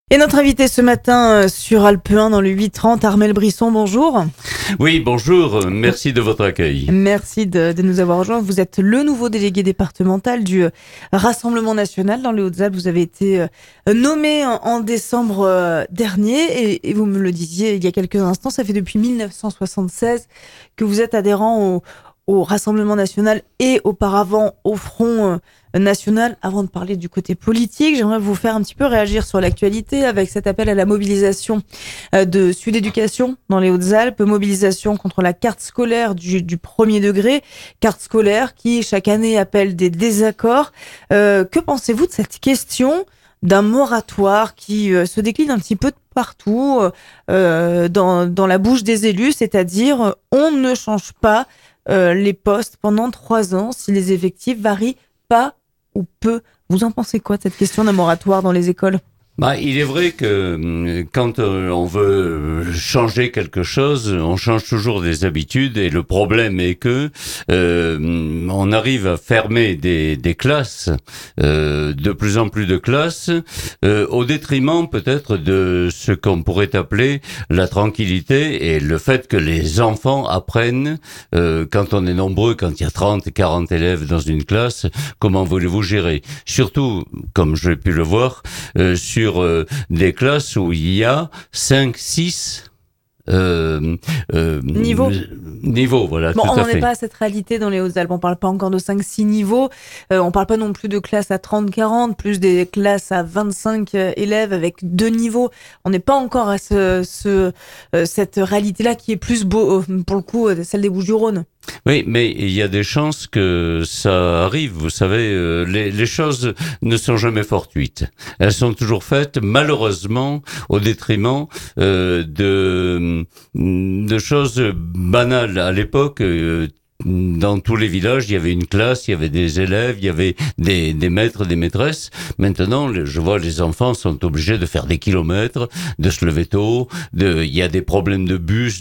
Et notre invité ce matin sur Alpe 1 dans le 830, Armel Brisson, bonjour. Oui, bonjour, merci de votre accueil. Merci de nous avoir rejoints. Vous êtes le nouveau délégué départemental du Rassemblement national dans les Hautes-Alpes. Vous avez été nommé en décembre dernier et vous me le disiez il y a quelques instants, ça fait depuis 1976 que vous êtes adhérent au Rassemblement national et auparavant au Front national. Avant de parler du côté politique, j'aimerais vous faire un petit peu réagir sur l'actualité avec cet appel à la mobilisation de Sud Éducation dans les Hautes-Alpes, mobilisation contre la carte scolaire du premier degré, carte scolaire qui chaque année appelle des désaccords. Que pensez-vous de cette question d'un moratoire qui se décline un petit peu de partout dans la bouche des élus, c'est-à-dire on ne change pas les postes pendant 3 ans si les effectifs varient pas ou peu. Vous en pensez quoi de cette question d'un moratoire dans les écoles ? Il est vrai que quand on veut changer quelque chose, on change toujours des habitudes et le problème est que on arrive à fermer des classes, de plus en plus de classes, au détriment peut-être de ce qu'on pourrait appeler la tranquillité et le fait que les enfants apprennent, quand on est nombreux, quand il y a 30, 40 élèves dans une classe, comment voulez-vous gérer ? Surtout, comme j'ai pu le voir, sur des classes où il y a 5, 6 niveaux, voilà, bon, tout à on n'en fait. est pas à cette réalité dans les Hautes-Alpes. On parle pas encore de 5-6 niveaux. On parle pas non plus de classes à 30-40, plus des classes à 25 élèves avec 2 niveaux. On n'est pas encore à cette réalité-là qui est plus beau, pour le coup, celle des Bouches-du-Rhône. Oui, mais il y a des chances que ça arrive. Vous savez, les choses ne sont jamais fortuites. Elles sont toujours faites, malheureusement, au détriment de choses banales. À l'époque, dans tous les villages, il y avait une classe, il y avait des élèves, il y avait des maîtres, des maîtresses. Maintenant, je vois les enfants sont obligés de faire des kilomètres, de se lever tôt. Il y a des problèmes de bus,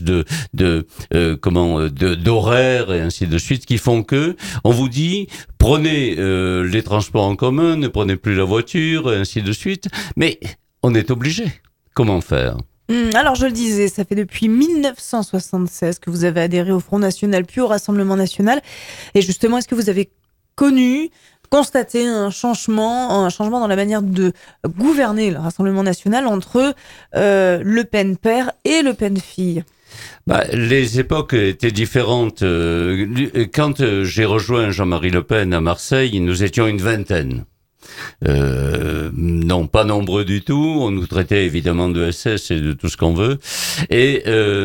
d'horaires et ainsi de suite, qui font que on vous dit prenez les transports en commun, ne prenez plus la voiture et ainsi de suite. Mais on est obligé. Comment faire ? Alors, je le disais, ça fait depuis 1976 que vous avez adhéré au Front national puis au Rassemblement national. Et justement, est-ce que vous avez constaté un changement dans la manière de gouverner le Rassemblement national entre Le Pen père et Le Pen fille ? Les époques étaient différentes. Quand j'ai rejoint Jean-Marie Le Pen à Marseille, nous étions une vingtaine. Non, pas nombreux du tout. On nous traitait évidemment de SS et de tout ce qu'on veut. Et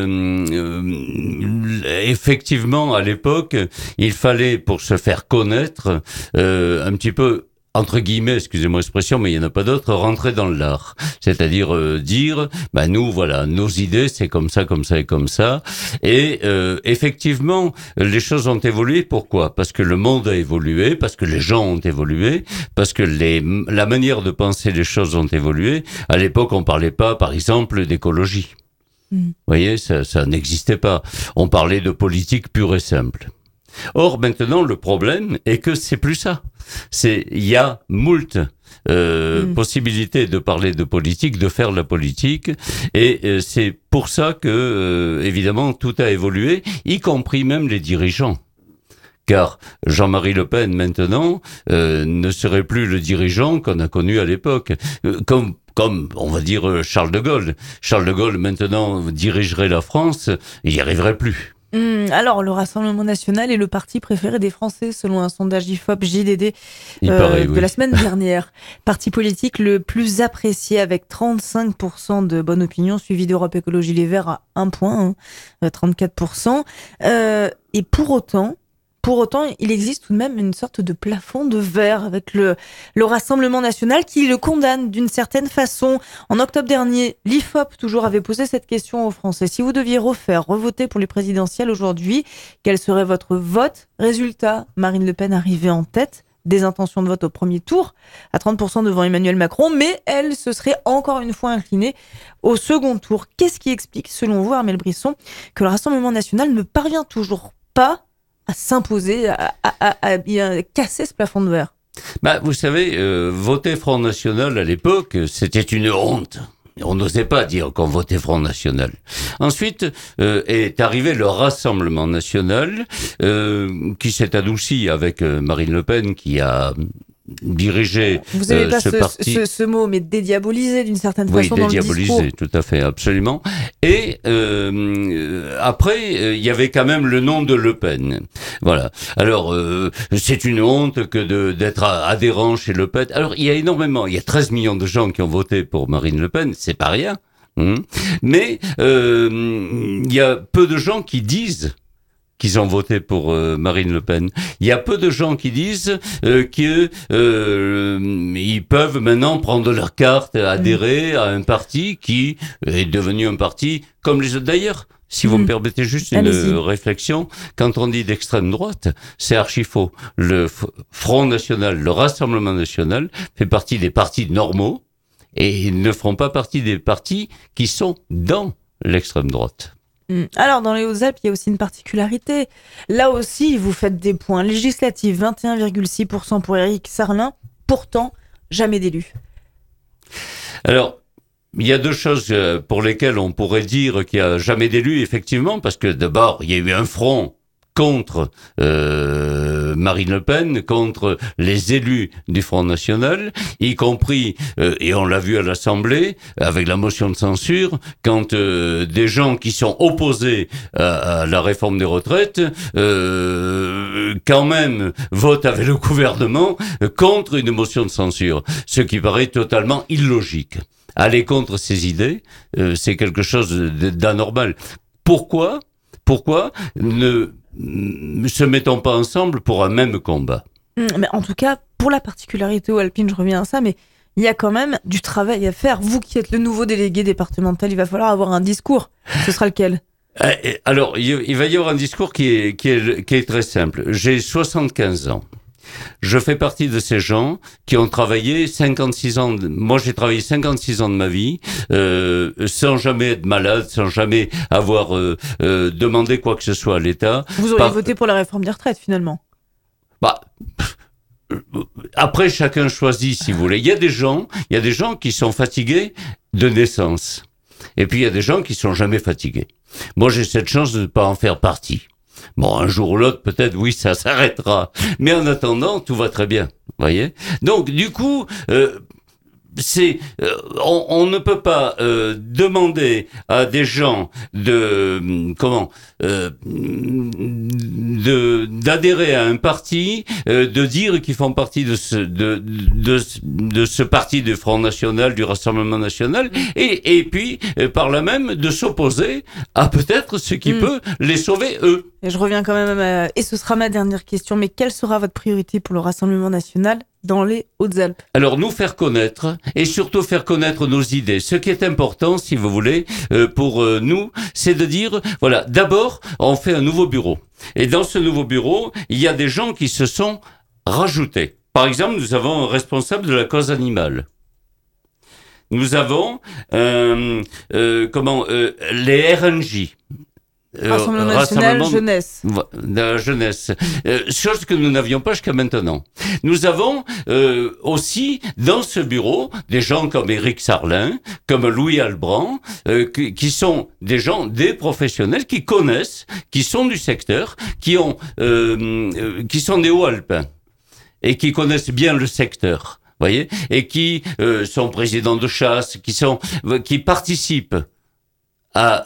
effectivement, à l'époque, il fallait, pour se faire connaître, un petit peu, entre guillemets, excusez-moi l'expression, mais il n'y en a pas d'autre, rentrer dans l'art. C'est-à-dire dire, nous, voilà, nos idées, c'est comme ça, comme ça et comme ça. Et effectivement, les choses ont évolué. Pourquoi ? Parce que le monde a évolué, parce que les gens ont évolué, parce que la manière de penser les choses ont évolué. À l'époque, on parlait pas, par exemple, d'écologie. Vous voyez, ça n'existait pas. On parlait de politique pure et simple. Or, maintenant, le problème est que c'est plus ça. Il y a moult possibilités de parler de politique, de faire la politique, et c'est pour ça que, évidemment, tout a évolué, y compris même les dirigeants. Car Jean-Marie Le Pen, maintenant, ne serait plus le dirigeant qu'on a connu à l'époque. Comme, on va dire, Charles de Gaulle. Charles de Gaulle, maintenant, dirigerait la France, il n'y arriverait plus. Alors, le Rassemblement national est le parti préféré des Français, selon un sondage IFOP-JDD de la semaine dernière. Parti politique le plus apprécié avec 35% de bonne opinion, suivi d'Europe Écologie Les Verts à 1 point, 34%. Et pour autant, il existe tout de même une sorte de plafond de verre avec le Rassemblement national qui le condamne d'une certaine façon. En octobre dernier, l'IFOP toujours avait posé cette question aux Français. Si vous deviez revoter pour les présidentielles aujourd'hui, quel serait votre vote ? Résultat, Marine Le Pen arrivait en tête des intentions de vote au premier tour, à 30% devant Emmanuel Macron, mais elle se serait encore une fois inclinée au second tour. Qu'est-ce qui explique, selon vous, Armel Brisson, que le Rassemblement national ne parvient toujours pas à s'imposer, à casser ce plafond de verre ? Vous savez, voter Front National à l'époque, c'était une honte. On n'osait pas dire qu'on votait Front National. Ensuite est arrivé le Rassemblement National, qui s'est adouci avec Marine Le Pen, qui a dirigé Vous n'avez pas ce parti. ce mot, mais dédiabolisé d'une certaine façon dans le discours. Oui, dédiabolisé, tout à fait, absolument. Et après, il y avait quand même le nom de Le Pen. Voilà. Alors, c'est une honte que d'être adhérent chez Le Pen. Alors, il y a 13 millions de gens qui ont voté pour Marine Le Pen, c'est pas rien. Mais il y a peu de gens qui disent qu'ils ont voté pour Marine Le Pen. Il y a peu de gens qui disent qu'ils peuvent maintenant prendre leur carte, adhérer à un parti qui est devenu un parti comme les autres d'ailleurs. Si vous me permettez juste une réflexion, quand on dit d'extrême droite, c'est archi faux. Le Front National, le Rassemblement National fait partie des partis normaux et ils ne feront pas partie des partis qui sont dans l'extrême droite. Alors, dans les Hautes-Alpes, il y a aussi une particularité. Là aussi, vous faites des points législatifs, 21,6% pour Éric Sarlin, pourtant, jamais d'élu. Alors, il y a deux choses pour lesquelles on pourrait dire qu'il n'y a jamais d'élu, effectivement, parce que d'abord, il y a eu un front contre Marine Le Pen, contre les élus du Front National, y compris, et on l'a vu à l'Assemblée, avec la motion de censure, quand des gens qui sont opposés à la réforme des retraites, quand même votent avec le gouvernement contre une motion de censure, ce qui paraît totalement illogique. Aller contre ces idées, c'est quelque chose d'anormal. Pourquoi ne se mettons pas ensemble pour un même combat? Mais en tout cas, pour la particularité alpine, je reviens à ça, mais il y a quand même du travail à faire. Vous qui êtes le nouveau délégué départemental, il va falloir avoir un discours. Ce sera lequel? Alors, il va y avoir un discours qui est très simple. J'ai 75 ans. Je fais partie de ces gens qui ont travaillé 56 ans. Moi, j'ai travaillé 56 ans de ma vie sans jamais être malade, sans jamais avoir demandé quoi que ce soit à l'État. Vous auriez voté pour la réforme des retraites, finalement? Après, chacun choisit, si vous voulez. Il y a des gens qui sont fatigués de naissance. Et puis, il y a des gens qui sont jamais fatigués. Moi, j'ai cette chance de ne pas en faire partie. Bon, un jour ou l'autre, peut-être, oui, ça s'arrêtera. Mais en attendant, tout va très bien. Voyez? Donc, du coup, on ne peut pas demander à des gens d'adhérer à un parti, de dire qu'ils font partie de ce parti du Front National, du Rassemblement National, et puis par là même de s'opposer à peut-être ce qui peut les sauver eux. Et je reviens quand même et ce sera ma dernière question, mais quelle sera votre priorité pour le Rassemblement National dans les Hautes-Alpes? Alors, nous faire connaître, et surtout faire connaître nos idées. Ce qui est important, si vous voulez, pour nous, c'est de dire, voilà, d'abord, on fait un nouveau bureau. Et dans ce nouveau bureau, il y a des gens qui se sont rajoutés. Par exemple, nous avons un responsable de la cause animale. Nous avons, les RNJ. Rassemblement National Jeunesse. La jeunesse. Chose que nous n'avions pas jusqu'à maintenant. Nous avons aussi dans ce bureau des gens comme Éric Sarlin, comme Louis Albrand, qui sont des gens, des professionnels qui connaissent, qui sont du secteur, qui sont des Hauts-Alpins et qui connaissent bien le secteur. Voyez, et qui sont présidents de chasse, qui participent à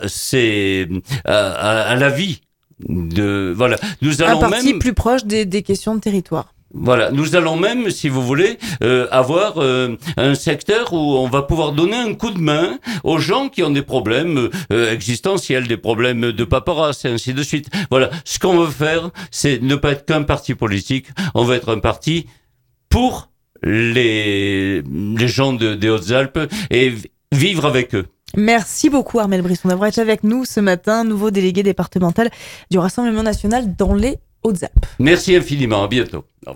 la vie de, voilà. Nous allons un parti plus proche des questions de territoire. Voilà, nous allons même, si vous voulez, avoir un secteur où on va pouvoir donner un coup de main aux gens qui ont des problèmes existentiels, des problèmes de paperasse et ainsi de suite. Voilà, ce qu'on veut faire, c'est ne pas être qu'un parti politique, on veut être un parti pour les gens des Hautes-Alpes et vivre avec eux. Merci beaucoup Armel Brisson d'avoir été avec nous ce matin, nouveau délégué départemental du Rassemblement National dans les Hautes-Alpes. Merci infiniment, à bientôt. Au revoir.